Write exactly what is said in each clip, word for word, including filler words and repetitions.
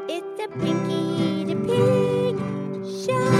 It's the Pinky the Pig Show.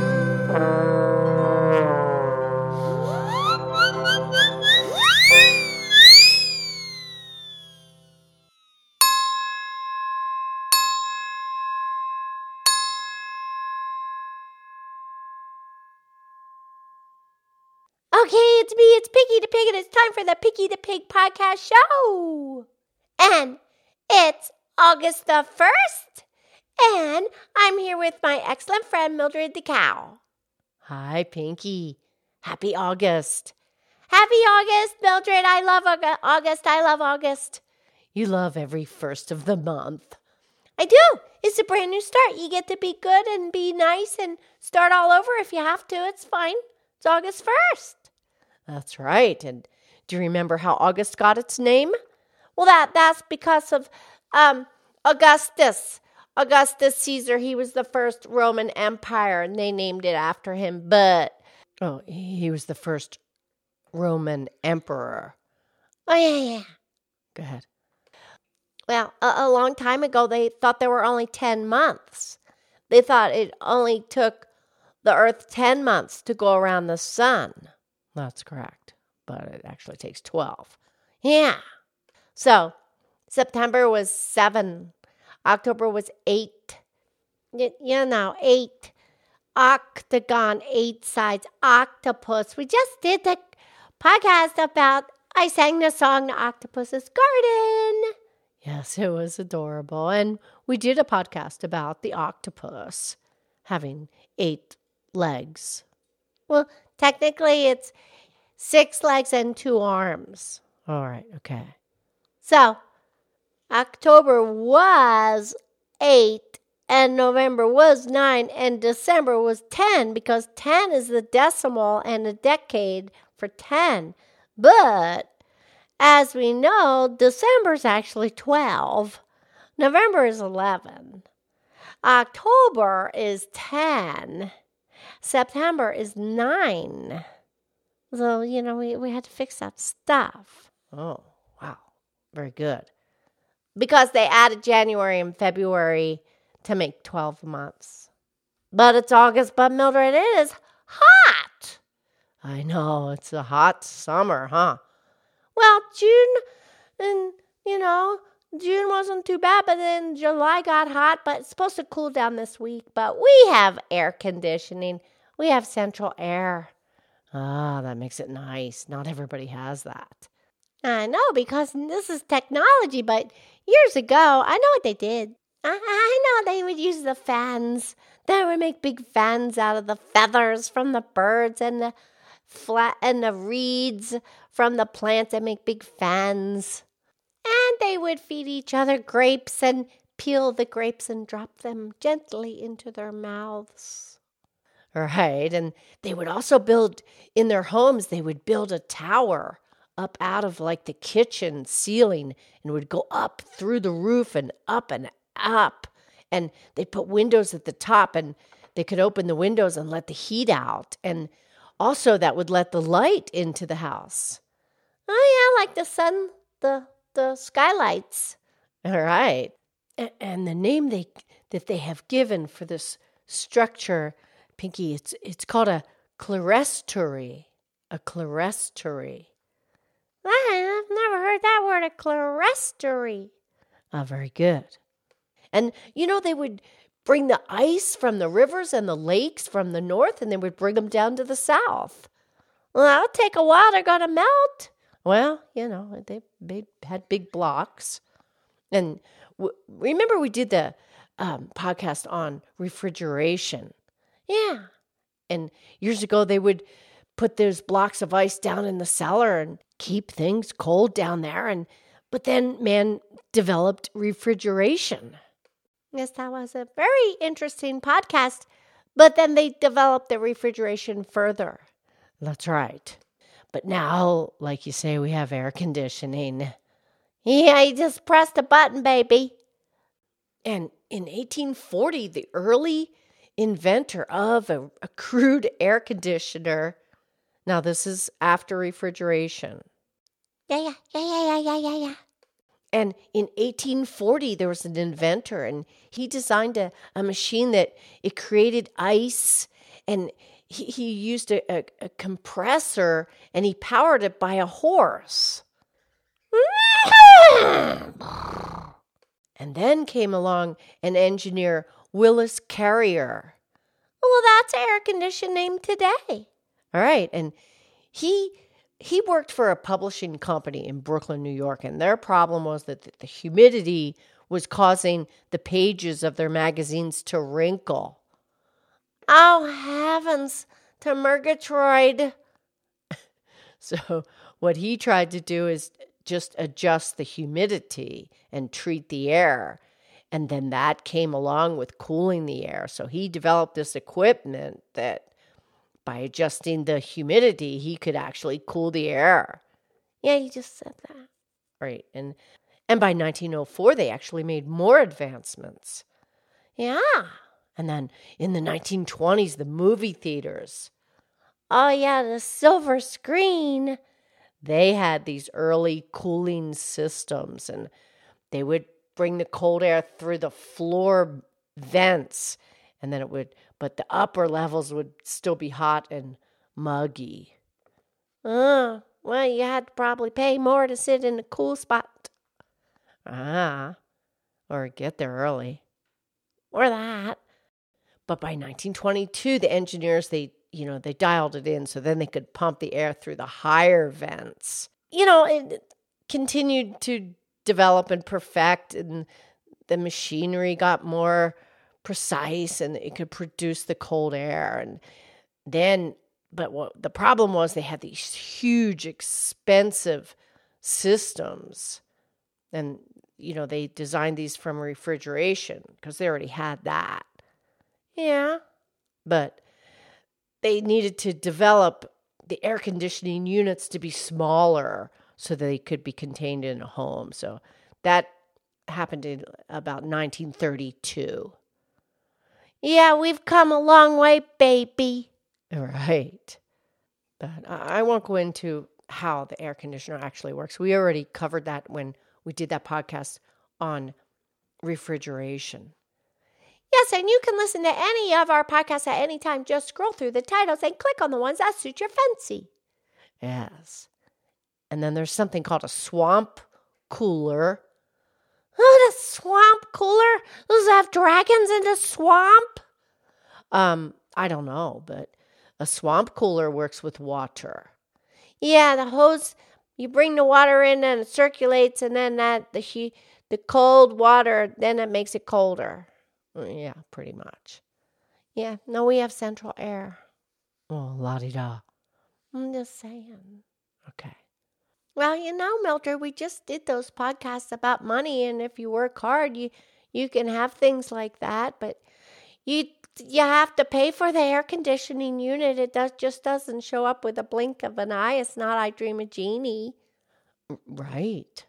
Okay, it's me, it's Pinky the Pig, and it's time for the Pinky the Pig podcast show. And it's August the first, and I'm here with my excellent friend Mildred the Cow. Hi, Pinky. Happy August. Happy August, Mildred. I love August. I love August. You love every first of the month. I do. It's a brand new start. You get to be good and be nice and start all over if you have to. It's fine. It's August first. That's right. And do you remember how August got its name? Well, that that's because of um, Augustus. Augustus Caesar. He was the first Roman Empire, and they named it after him. But oh, he was the first Roman emperor. Oh, yeah, yeah. Go ahead. Well, a, a long time ago, they thought there were only ten months. They thought it only took the Earth ten months to go around the sun. That's correct, but it actually takes twelve. Yeah. So, September was seven. October was eight. You, you know, eight. Octagon, eight sides. Octopus. We just did the podcast about, I sang the song, The Octopus's Garden. Yes, it was adorable. And we did a podcast about the octopus having eight legs. Well, technically it's six legs and two arms. All right, okay. So, October was eight, and November was nine, and December was ten, because ten is the decimal and a decade for ten. But, as we know, December's actually twelve. November is eleven. October is ten. September is nine. So, you know, we, we had to fix that stuff. Oh, wow. Very good. Because they added January and February to make twelve months. But it's August, but Mildred, it is hot. I know, it's a hot summer, huh? Well, June, and, you know, June wasn't too bad, but then July got hot, but it's supposed to cool down this week. But we have air conditioning. We have central air. Ah, that makes it nice. Not everybody has that. I know, because this is technology, but years ago, I know what they did. I, I know they would use the fans. They would make big fans out of the feathers from the birds and the flat and the reeds from the plants and make big fans. And they would feed each other grapes and peel the grapes and drop them gently into their mouths. Right, and they would also build, in their homes, they would build a tower up out of like the kitchen ceiling and would go up through the roof and up and up. And they'd put windows at the top and they could open the windows and let the heat out. And also that would let the light into the house. Oh, yeah, like the sun, the the skylights. All right. And the name they that they have given for this structure, Pinky, it's it's called a clerestory. A clerestory. I've never heard that word, a clerestory. Ah, very good. And, you know, they would bring the ice from the rivers and the lakes from the north, and they would bring them down to the south. Well, that'll take a while. They're going to melt. Well, you know, they, they had big blocks. And w- remember we did the um, podcast on refrigeration. Yeah. And years ago, they would put those blocks of ice down in the cellar and keep things cold down there. And but then man developed refrigeration. Yes, that was a very interesting podcast. But then they developed the refrigeration further. That's right. But now, like you say, we have air conditioning. Yeah, you just press the button, baby. And in eighteen forty, the early inventor of a, a crude air conditioner. Now, this is after refrigeration. Yeah, yeah, yeah, yeah, yeah, yeah, yeah, yeah. And in eighteen forty, there was an inventor, and he designed a, a machine that it created ice, and he, he used a, a, a compressor, and he powered it by a horse. And then came along an engineer, Willis Carrier. Well, that's air conditioning today. All right, and he he worked for a publishing company in Brooklyn, New York, and their problem was that the humidity was causing the pages of their magazines to wrinkle. Oh, heavens to Murgatroyd. So what he tried to do is just adjust the humidity and treat the air. And then that came along with cooling the air. So he developed this equipment that by adjusting the humidity, he could actually cool the air. Yeah, you just said that. Right. And and by nineteen oh four, they actually made more advancements. Yeah. And then in the nineteen twenties, the movie theaters. Oh, yeah, the silver screen. They had these early cooling systems, and they would bring the cold air through the floor vents, and then it would, but the upper levels would still be hot and muggy. Oh, well, you had to probably pay more to sit in a cool spot. Ah, or get there early. Or that. But by nineteen twenty-two, the engineers, they, you know, they dialed it in so then they could pump the air through the higher vents. You know, it continued to develop and perfect, and the machinery got more precise, and it could produce the cold air. And then, but what the problem was, they had these huge, expensive systems, and you know they designed these from refrigeration because they already had that. Yeah, but they needed to develop the air conditioning units to be smaller so they could be contained in a home. So that happened in about nineteen thirty-two. Yeah, we've come a long way, baby. Right. But I won't go into how the air conditioner actually works. We already covered that when we did that podcast on refrigeration. Yes, and you can listen to any of our podcasts at any time. Just scroll through the titles and click on the ones that suit your fancy. Yes. And then there's something called a swamp cooler. Oh, the swamp cooler? Does it have dragons in the swamp? Um, I don't know, but a swamp cooler works with water. Yeah, the hose, you bring the water in and it circulates, and then that the the cold water, then it makes it colder. Yeah, pretty much. Yeah, no, we have central air. Oh, la-di-da. I'm just saying. Okay. Well, you know, Mildred, we just did those podcasts about money, and if you work hard, you you can have things like that, but you you have to pay for the air conditioning unit. It does just doesn't show up with a blink of an eye. It's not I Dream of Jeannie. Right.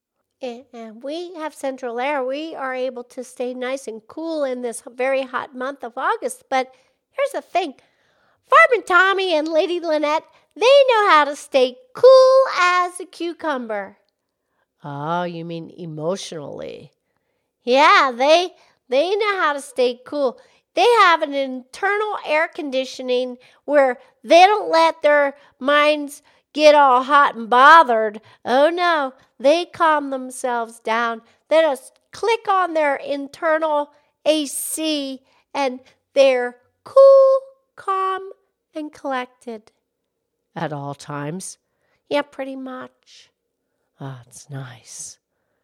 And we have central air. We are able to stay nice and cool in this very hot month of August. But here's the thing. Farmer Tommy and Lady Lynette, they know how to stay cool as a cucumber. Oh, you mean emotionally? Yeah, they they know how to stay cool. They have an internal air conditioning where they don't let their minds get all hot and bothered. Oh no, they calm themselves down. They just click on their internal A C and they're cool, calm, and collected. At all times? Yeah, pretty much. Ah, oh, it's nice.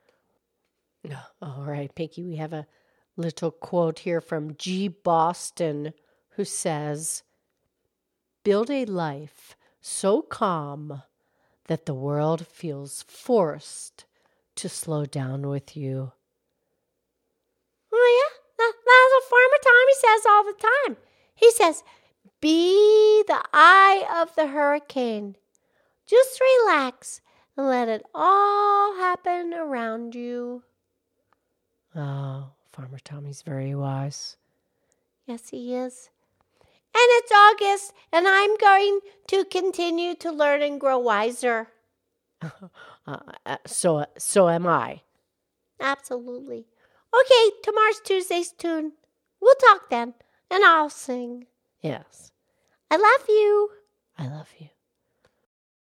All right, Pinky, we have a little quote here from G. Boston, who says, "Build a life so calm that the world feels forced to slow down with you." Oh, yeah? That, that's what Farmer Tommy says all the time. He says, be the eye of the hurricane. Just relax and let it all happen around you. Oh, Farmer Tommy's very wise. Yes, he is. And it's August, and I'm going to continue to learn and grow wiser. uh, so, so am I. Absolutely. Okay, tomorrow's Tuesday's tune. We'll talk then, and I'll sing. Yes. I love you. I love you.